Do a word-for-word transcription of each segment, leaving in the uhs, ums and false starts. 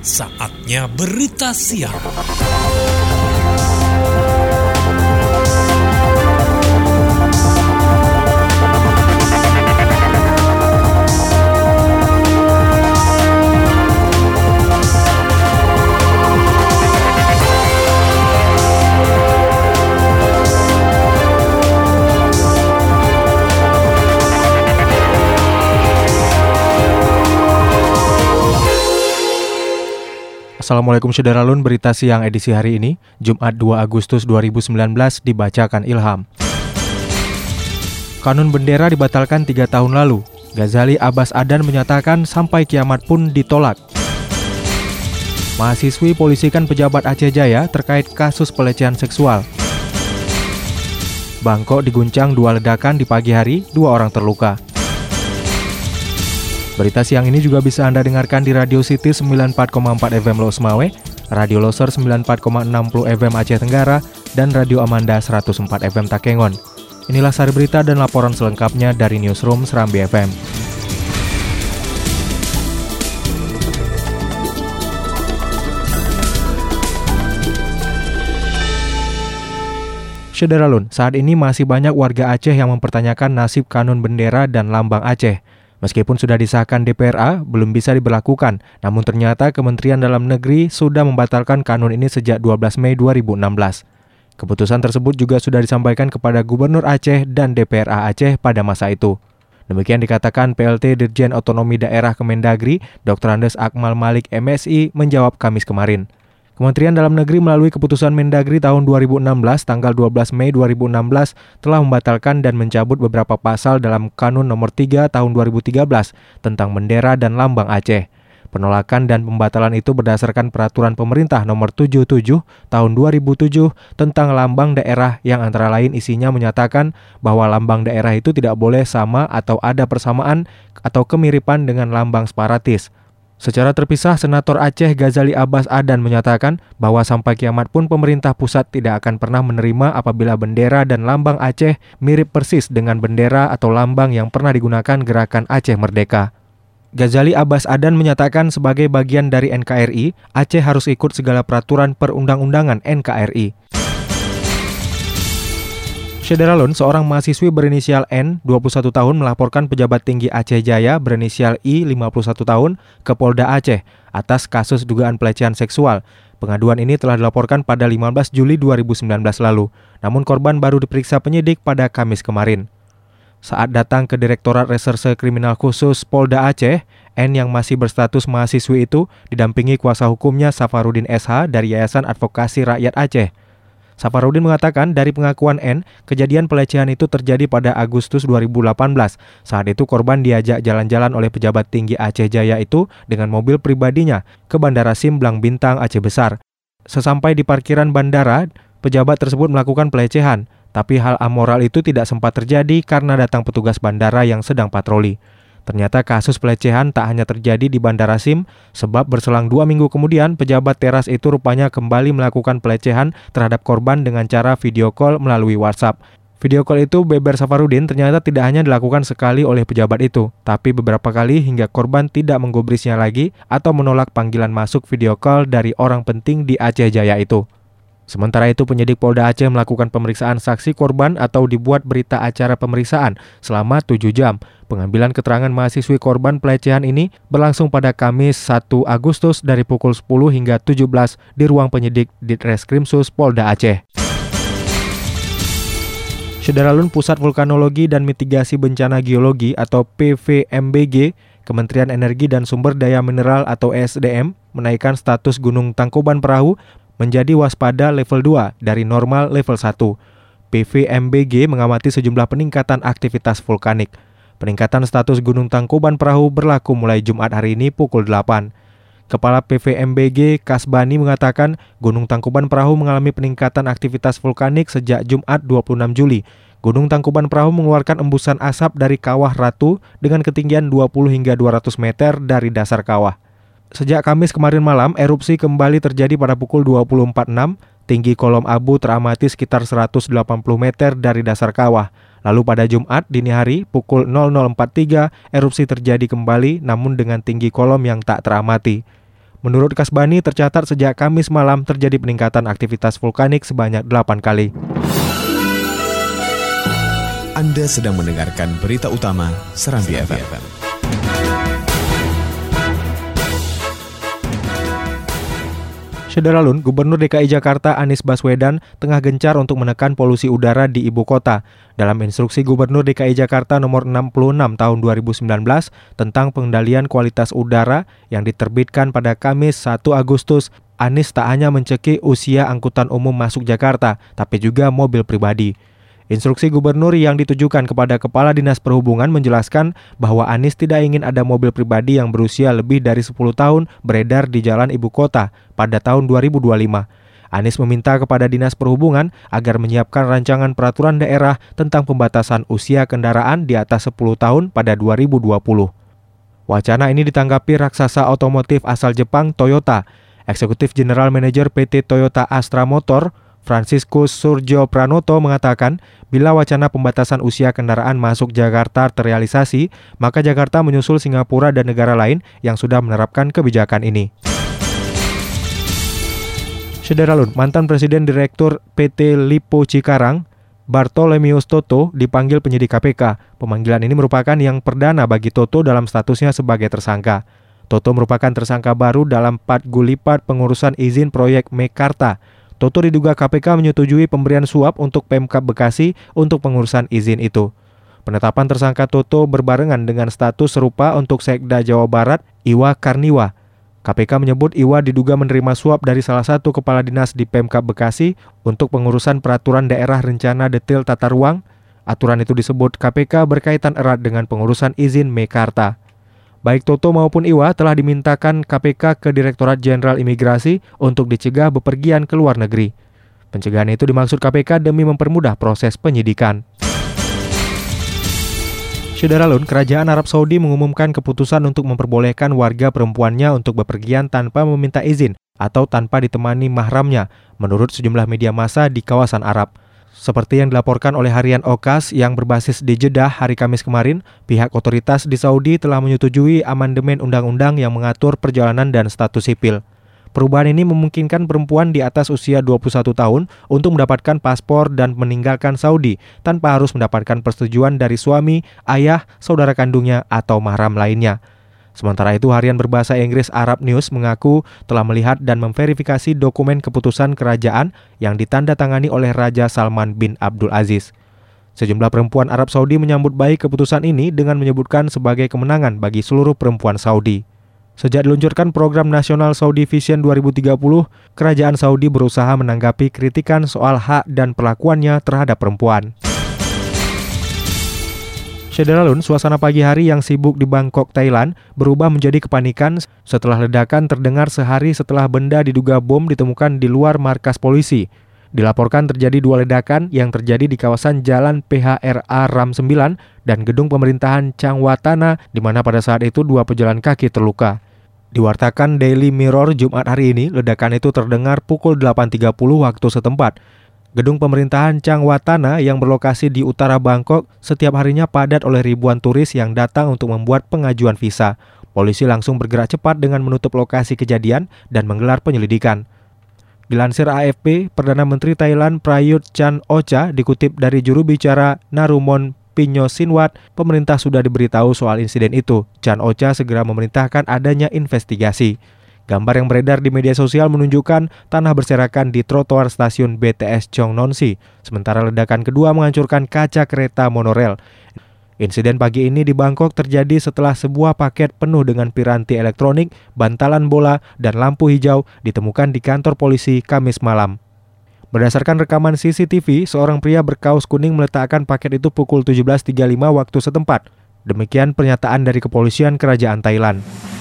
Saatnya berita siang. Assalamualaikum Syederalun, berita siang edisi hari ini, Jumat dua Agustus dua ribu sembilan belas, dibacakan Ilham. Kanun bendera dibatalkan tiga tahun lalu. Ghazali Abbas Adan menyatakan sampai kiamat pun ditolak. Mahasiswi polisikan pejabat Aceh Jaya terkait kasus pelecehan seksual. Bangkok diguncang dua ledakan di pagi hari, dua orang terluka. Berita siang ini juga bisa Anda dengarkan di Radio City sembilan puluh empat koma empat F M Los Mawe, Radio Loser sembilan puluh empat koma enam puluh F M Aceh Tenggara, dan Radio Amanda seratus empat F M Takengon. Inilah sari berita dan laporan selengkapnya dari Newsroom Serambi F M. Syederalun, saat ini masih banyak warga Aceh yang mempertanyakan nasib kanun bendera dan lambang Aceh. Meskipun sudah disahkan D P R A, belum bisa diberlakukan. Namun ternyata Kementerian Dalam Negeri sudah membatalkan kanun ini sejak dua belas Mei dua ribu enam belas. Keputusan tersebut juga sudah disampaikan kepada Gubernur Aceh dan D P R A Aceh pada masa itu. Demikian dikatakan P L T Dirjen Otonomi Daerah Kemendagri, Doktor Andes Akmal Malik M Si menjawab Kamis kemarin. Kementerian Dalam Negeri melalui keputusan Mendagri tahun dua ribu enam belas tanggal dua belas Mei dua ribu enam belas telah membatalkan dan mencabut beberapa pasal dalam Kanun nomor tiga tahun dua ribu tiga belas tentang bendera dan lambang Aceh. Penolakan dan pembatalan itu berdasarkan peraturan pemerintah nomor tujuh puluh tujuh tahun dua ribu tujuh tentang lambang daerah yang antara lain isinya menyatakan bahwa lambang daerah itu tidak boleh sama atau ada persamaan atau kemiripan dengan lambang separatis. Secara terpisah, Senator Aceh Ghazali Abbas Adan menyatakan bahwa sampai kiamat pun pemerintah pusat tidak akan pernah menerima apabila bendera dan lambang Aceh mirip persis dengan bendera atau lambang yang pernah digunakan gerakan Aceh Merdeka. Ghazali Abbas Adan menyatakan sebagai bagian dari N K R I, Aceh harus ikut segala peraturan perundang-undangan N K R I. Syederalun, seorang mahasiswi berinisial N, dua puluh satu tahun, melaporkan pejabat tinggi Aceh Jaya berinisial I, lima puluh satu tahun, ke Polda Aceh atas kasus dugaan pelecehan seksual. Pengaduan ini telah dilaporkan pada lima belas Juli dua ribu sembilan belas lalu, namun korban baru diperiksa penyidik pada Kamis kemarin. Saat datang ke Direktorat Reserse Kriminal Khusus Polda Aceh, N yang masih berstatus mahasiswi itu didampingi kuasa hukumnya Safarudin S H dari Yayasan Advokasi Rakyat Aceh. Safarudin mengatakan dari pengakuan N, kejadian pelecehan itu terjadi pada Agustus dua ribu delapan belas. Saat itu korban diajak jalan-jalan oleh pejabat tinggi Aceh Jaya itu dengan mobil pribadinya ke Bandara Simblang Bintang Aceh Besar. Sesampai di parkiran bandara, pejabat tersebut melakukan pelecehan, tapi hal amoral itu tidak sempat terjadi karena datang petugas bandara yang sedang patroli. Ternyata kasus pelecehan tak hanya terjadi di Bandara Sim, sebab berselang dua minggu kemudian pejabat teras itu rupanya kembali melakukan pelecehan terhadap korban dengan cara video call melalui WhatsApp. Video call itu, beber Safarudin, ternyata tidak hanya dilakukan sekali oleh pejabat itu, tapi beberapa kali hingga korban tidak menggubrisnya lagi atau menolak panggilan masuk video call dari orang penting di Aceh Jaya itu. Sementara itu, penyidik Polda Aceh melakukan pemeriksaan saksi korban atau dibuat berita acara pemeriksaan selama tujuh jam. Pengambilan keterangan mahasiswi korban pelecehan ini berlangsung pada Kamis satu Agustus dari pukul sepuluh hingga tujuh belas di ruang penyidik Ditreskrimsus Polda Aceh. Syederalun, Pusat Vulkanologi dan Mitigasi Bencana Geologi atau P V M B G, Kementerian Energi dan Sumber Daya Mineral atau E S D M, menaikkan status Gunung Tangkuban Perahu menjadi waspada level dua dari normal level satu. P V M B G mengamati sejumlah peningkatan aktivitas vulkanik. Peningkatan status Gunung Tangkuban Perahu berlaku mulai Jumat hari ini pukul delapan. Kepala P V M B G Kasbani mengatakan Gunung Tangkuban Perahu mengalami peningkatan aktivitas vulkanik sejak Jumat dua puluh enam Juli. Gunung Tangkuban Perahu mengeluarkan embusan asap dari Kawah Ratu dengan ketinggian dua puluh hingga dua ratus meter dari dasar kawah. Sejak Kamis kemarin malam, erupsi kembali terjadi pada pukul dua puluh empat enam. Tinggi kolom abu teramati sekitar seratus delapan puluh meter dari dasar kawah. Lalu pada Jumat dini hari pukul nol nol empat tiga, erupsi terjadi kembali namun dengan tinggi kolom yang tak teramati. Menurut Kasbani, tercatat sejak Kamis malam terjadi peningkatan aktivitas vulkanik sebanyak delapan kali. Anda sedang mendengarkan berita utama Serambi F M. Saudara Lun, Gubernur D K I Jakarta Anies Baswedan tengah gencar untuk menekan polusi udara di ibu kota. Dalam instruksi Gubernur D K I Jakarta nomor enam puluh enam tahun dua ribu sembilan belas tentang pengendalian kualitas udara yang diterbitkan pada Kamis satu Agustus, Anies tak hanya mencekik usia angkutan umum masuk Jakarta, tapi juga mobil pribadi. Instruksi gubernur yang ditujukan kepada Kepala Dinas Perhubungan menjelaskan bahwa Anies tidak ingin ada mobil pribadi yang berusia lebih dari sepuluh tahun beredar di jalan ibu kota pada tahun dua ribu dua puluh lima. Anies meminta kepada Dinas Perhubungan agar menyiapkan rancangan peraturan daerah tentang pembatasan usia kendaraan di atas sepuluh tahun pada dua ribu dua puluh. Wacana ini ditanggapi raksasa otomotif asal Jepang Toyota. Eksekutif General Manager P T Toyota Astra Motor, Franciscus Surjo Pranoto mengatakan, bila wacana pembatasan usia kendaraan masuk Jakarta terrealisasi, maka Jakarta menyusul Singapura dan negara lain yang sudah menerapkan kebijakan ini. Saudara Lun, mantan Presiden Direktur P T Lipo Cikarang, Bartolomeus Toto, dipanggil penyidik K P K. Pemanggilan ini merupakan yang perdana bagi Toto dalam statusnya sebagai tersangka. Toto merupakan tersangka baru dalam Pat Gulipat pengurusan izin proyek Mekarta. Toto diduga K P K menyetujui pemberian suap untuk Pemkab Bekasi untuk pengurusan izin itu. Penetapan tersangka Toto berbarengan dengan status serupa untuk Sekda Jawa Barat, Iwa Karniwa. K P K menyebut Iwa diduga menerima suap dari salah satu kepala dinas di Pemkab Bekasi untuk pengurusan peraturan daerah rencana detail tata ruang. Aturan itu disebut K P K berkaitan erat dengan pengurusan izin Mekarta. Baik Toto maupun Iwa telah dimintakan K P K ke Direktorat Jenderal Imigrasi untuk dicegah bepergian ke luar negeri. Pencegahan itu dimaksud K P K demi mempermudah proses penyidikan. Saudara Lun, Kerajaan Arab Saudi mengumumkan keputusan untuk memperbolehkan warga perempuannya untuk bepergian tanpa meminta izin atau tanpa ditemani mahramnya, menurut sejumlah media massa di kawasan Arab. Seperti yang dilaporkan oleh harian Okas yang berbasis di Jeddah hari Kamis kemarin, pihak otoritas di Saudi telah menyetujui amandemen undang-undang yang mengatur perjalanan dan status sipil. Perubahan ini memungkinkan perempuan di atas usia dua puluh satu tahun untuk mendapatkan paspor dan meninggalkan Saudi tanpa harus mendapatkan persetujuan dari suami, ayah, saudara kandungnya, atau mahram lainnya. Sementara itu, harian berbahasa Inggris Arab News mengaku telah melihat dan memverifikasi dokumen keputusan kerajaan yang ditandatangani oleh Raja Salman bin Abdul Aziz. Sejumlah perempuan Arab Saudi menyambut baik keputusan ini dengan menyebutkan sebagai kemenangan bagi seluruh perempuan Saudi. Sejak diluncurkan program nasional Saudi Vision dua ribu tiga puluh, kerajaan Saudi berusaha menanggapi kritikan soal hak dan perlakuannya terhadap perempuan. Saudara Lun, suasana pagi hari yang sibuk di Bangkok, Thailand berubah menjadi kepanikan setelah ledakan terdengar sehari setelah benda diduga bom ditemukan di luar markas polisi. Dilaporkan terjadi dua ledakan yang terjadi di kawasan Jalan P H R A Ram sembilan dan gedung pemerintahan Changwatana, di mana pada saat itu dua pejalan kaki terluka. Diwartakan Daily Mirror Jumat hari ini, ledakan itu terdengar pukul delapan tiga puluh waktu setempat. Gedung pemerintahan Changwatana yang berlokasi di utara Bangkok setiap harinya padat oleh ribuan turis yang datang untuk membuat pengajuan visa. Polisi langsung bergerak cepat dengan menutup lokasi kejadian dan menggelar penyelidikan. Dilansir A F P, Perdana Menteri Thailand Prayut Chan-o-cha dikutip dari juru bicara Narumon Pinyosinwat, pemerintah sudah diberitahu soal insiden itu. Chan-o-cha segera memerintahkan adanya investigasi. Gambar yang beredar di media sosial menunjukkan tanah berserakan di trotoar stasiun B T S Chongnonsi, sementara ledakan kedua menghancurkan kaca kereta monorel. Insiden pagi ini di Bangkok terjadi setelah sebuah paket penuh dengan piranti elektronik, bantalan bola, dan lampu hijau ditemukan di kantor polisi Kamis malam. Berdasarkan rekaman C C T V, seorang pria berkaos kuning meletakkan paket itu pukul tujuh belas tiga puluh lima waktu setempat. Demikian pernyataan dari kepolisian kerajaan Thailand.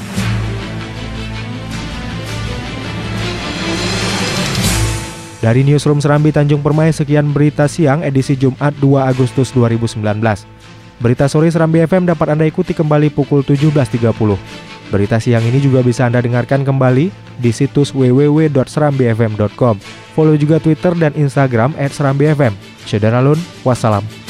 Dari Newsroom Serambi Tanjung Permai, sekian berita siang edisi Jumat dua Agustus dua ribu sembilan belas. Berita sore Serambi F M dapat Anda ikuti kembali pukul tujuh belas tiga puluh. Berita siang ini juga bisa Anda dengarkan kembali di situs w w w dot serambi f m dot com. Follow juga Twitter dan Instagram et serambi f m. Saudara Lun, wassalam.